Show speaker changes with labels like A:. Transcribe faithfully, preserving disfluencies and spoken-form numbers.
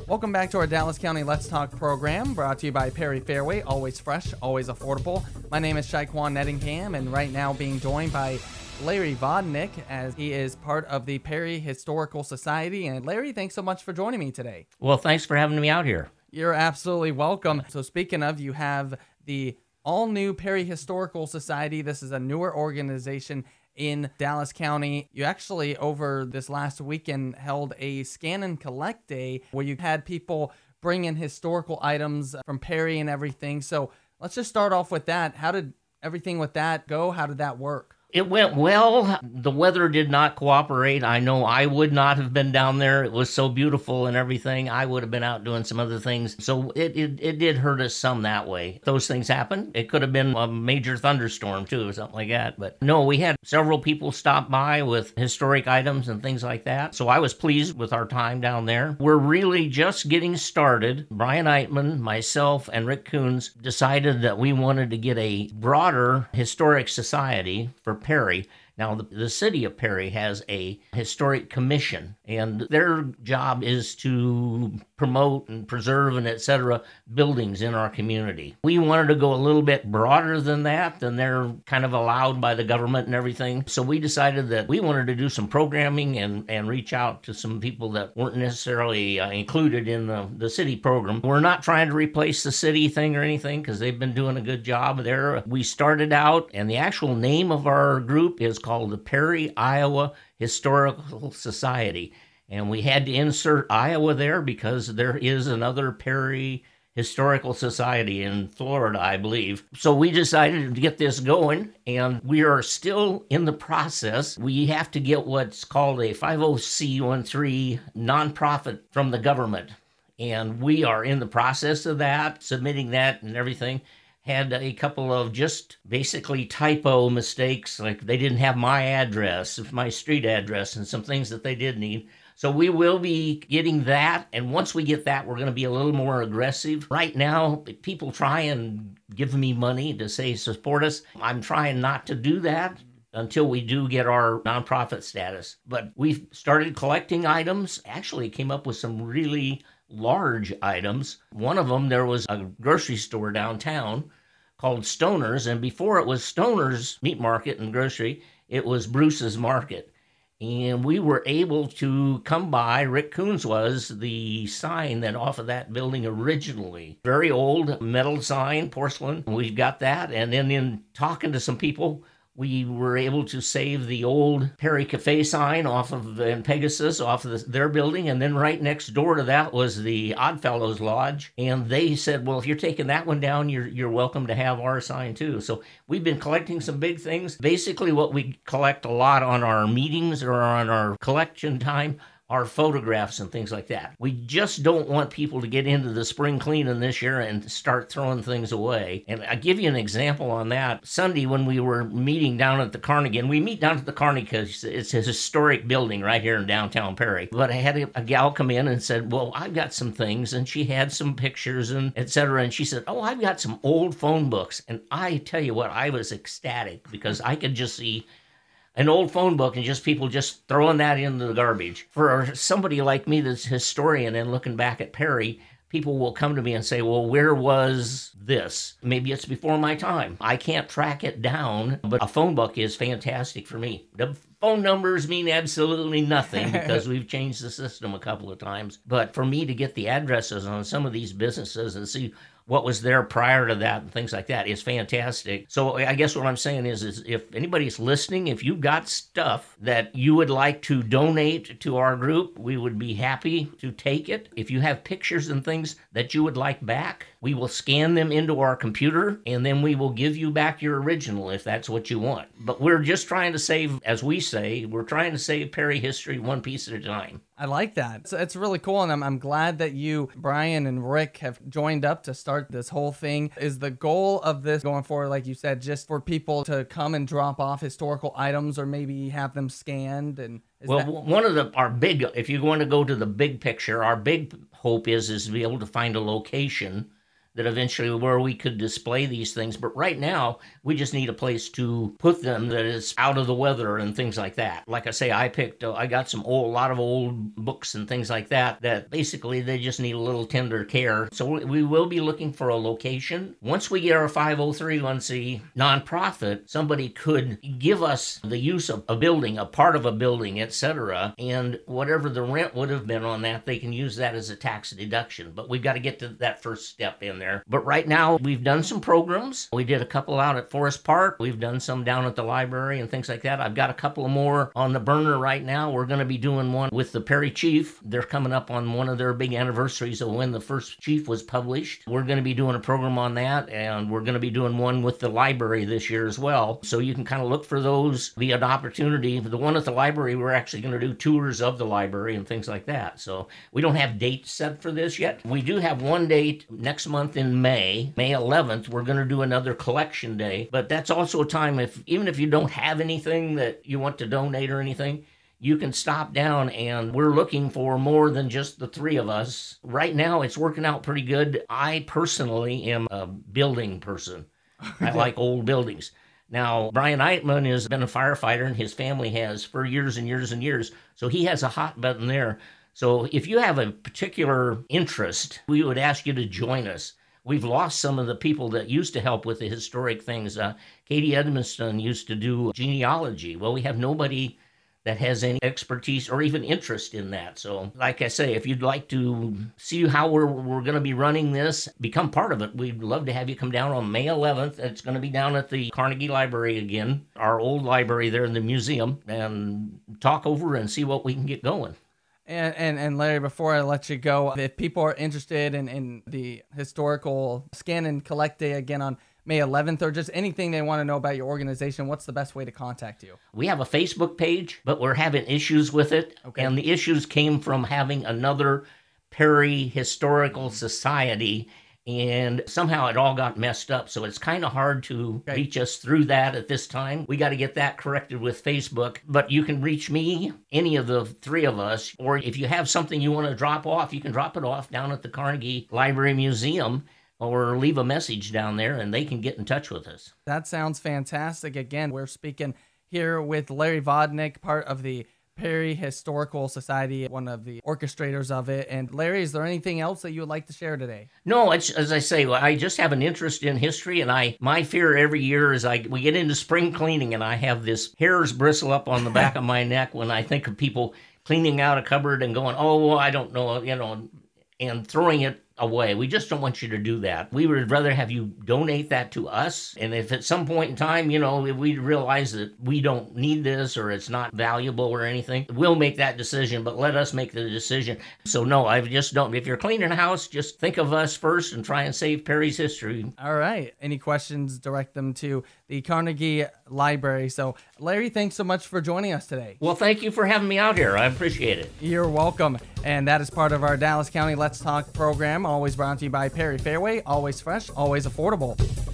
A: Welcome back to our Dallas County Let's Talk program, brought to you by Perry Fairway, always fresh, always affordable. My name is Shaquan Nettingham, and right now being joined by Larry Vodnik, as he is part of the Perry Historical Society. And Larry, thanks so much for joining me today.
B: Well, thanks for having me out here.
A: You're absolutely welcome. So speaking of, you have the all-new Perry Historical Society. This is a newer organization in Dallas County. You actually, over this last weekend, held a Scan and Collect Day where you had people bring in historical items from Perry and everything. So let's just start off with that. How did everything with that go? How did that work?
B: It went well. The weather did not cooperate. I know I would not have been down there. It was so beautiful and everything. I would have been out doing some other things. So it, it, it did hurt us some that way. Those things happen. It could have been a major thunderstorm too or something like that. But no, we had several people stop by with historic items and things like that. So I was pleased with our time down there. We're really just getting started. Brian Eitman, myself, and Rick Coons decided that we wanted to get a broader historic society for Perry. Now, the, the city of Perry has a historic commission, and their job is to promote and preserve and et cetera buildings in our community. We wanted to go a little bit broader than that, than they're kind of allowed by the government and everything. So we decided that we wanted to do some programming and, and reach out to some people that weren't necessarily uh, included in the, the city program. We're not trying to replace the city thing or anything because they've been doing a good job there. We started out, and the actual name of our group is called called the Perry, Iowa Historical Society. And we had to insert Iowa there because there is another Perry Historical Society in Florida, I believe. So we decided to get this going, and we are still in the process. We have to get what's called a five oh C thirteen nonprofit from the government. And we are in the process of that, submitting that and everything. Had a couple of just basically typo mistakes, like they didn't have my address, my street address, and some things that they did need. So we will be getting that, and once we get that, we're going to be a little more aggressive. Right now, people try and give me money to say support us. I'm trying not to do that until we do get our nonprofit status. But we've started collecting items, actually came up with some really large items. One of them, there was a grocery store downtown called Stoner's, and before it was Stoner's Meat Market and Grocery, it was Bruce's Market. And we were able to come by, Rick Coons was the sign that off of that building originally. Very old metal sign, porcelain. We've got that, and then in talking to some people, we were able to save the old Perry Cafe sign off of the, in Pegasus, off of the, their building, and then right next door to that was the Oddfellows Lodge, and they said, well, if you're taking that one down, you're you're welcome to have our sign too. So we've been collecting some big things. Basically what we collect a lot on our meetings or on our collection time are photographs and things like that. We just don't want people to get into the spring cleaning this year and start throwing things away. And I'll give you an example on that. Sunday, when we were meeting down at the Carnegie, and we meet down at the Carnegie because it's a historic building right here in downtown Perry. But I had a, a gal come in and said, well, I've got some things, and she had some pictures and et cetera. And she said, oh, I've got some old phone books. And I tell you what, I was ecstatic because I could just see an old phone book and just people just throwing that into the garbage. For somebody like me that's a historian and looking back at Perry, people will come to me and say, well, where was this? Maybe it's before my time. I can't track it down, but a phone book is fantastic for me. The phone numbers mean absolutely nothing because we've changed the system a couple of times. But for me to get the addresses on some of these businesses and see what was there prior to that and things like that is fantastic. So I guess what I'm saying is, is if anybody's listening, if you've got stuff that you would like to donate to our group, we would be happy to take it. If you have pictures and things that you would like back, we will scan them into our computer and then we will give you back your original if that's what you want. But we're just trying to save, as we say, we're trying to save Perry history one piece at a time.
A: I like that. So it's really cool, and I'm, I'm glad that you, Brian and Rick, have joined up to start this whole thing. Is the goal of this going forward, like you said, just for people to come and drop off historical items or maybe have them scanned? And is
B: well,
A: that...
B: one of the our big, if you want to go to the big picture, our big hope is is to be able to find a location that eventually where we could display these things. But right now, we just need a place to put them that is out of the weather and things like that. Like I say, I picked, uh, I got some old, a lot of old books and things like that, that basically they just need a little tender care. So we will be looking for a location. Once we get our five oh three one c nonprofit, somebody could give us the use of a building, a part of a building, et cetera. And whatever the rent would have been on that, they can use that as a tax deduction. But we've got to get to that first step in there. But right now, we've done some programs. We did a couple out at Forest Park. We've done some down at the library and things like that. I've got a couple more on the burner right now. We're going to be doing one with the Perry Chief. They're coming up on one of their big anniversaries of when the first Chief was published. We're going to be doing a program on that, and we're going to be doing one with the library this year as well. So you can kind of look for those, be an opportunity. The one at the library, we're actually going to do tours of the library and things like that. So we don't have dates set for this yet. We do have one date next month in May, May eleventh. We're going to do another collection day, but that's also a time, if even if you don't have anything that you want to donate or anything, you can stop down, and we're looking for more than just the three of us. Right now, it's working out pretty good. I personally am a building person. I like old buildings. Now, Brian Eitman has been a firefighter, and his family has for years and years and years, so he has a hot button there. So if you have a particular interest, we would ask you to join us. We've lost some of the people that used to help with the historic things. Uh, Katie Edmonston used to do genealogy. Well, we have nobody that has any expertise or even interest in that. So, like I say, if you'd like to see how we're we're going to be running this, become part of it, we'd love to have you come down on May eleventh. It's going to be down at the Carnegie Library again, our old library there in the museum, and talk over and see what we can get going.
A: And, and and Larry, before I let you go, if people are interested in, in the historical Scan and Collect Day again on May eleventh, or just anything they want to know about your organization, what's the best way to contact you?
B: We have a Facebook page, but we're having issues with it. Okay. And the issues came from having another Perry Historical Society, and somehow it all got messed up. So it's kind of hard to okay. reach us through that at this time. We got to get that corrected with Facebook. But you can reach me, any of the three of us, or if you have something you want to drop off, you can drop it off down at the Carnegie Library Museum, or leave a message down there, and they can get in touch with us.
A: That sounds fantastic. Again, we're speaking here with Larry Vodnik, part of the Perry Historical Society, one of the orchestrators of it. And Larry, is there anything else that you would like to share today?
B: No, it's, as I say, I just have an interest in history, and I my fear every year is I we get into spring cleaning, and I have this hairs bristle up on the back of my neck when I think of people cleaning out a cupboard and going, oh, well, I don't know, you know, and throwing it away. We just don't want you to do that. We would rather have you donate that to us. And if at some point in time, you know, if we realize that we don't need this or it's not valuable or anything, we'll make that decision, but let us make the decision. So no, I just don't. If you're cleaning a house, just think of us first and try and save Perry's history.
A: All right. Any questions, direct them to the Carnegie Library. So Larry, thanks so much for joining us today.
B: Well, thank you for having me out here. I appreciate it.
A: You're welcome. And that is part of our Dallas County Let's Talk program, always brought to you by Perry Fairway, always fresh, always affordable.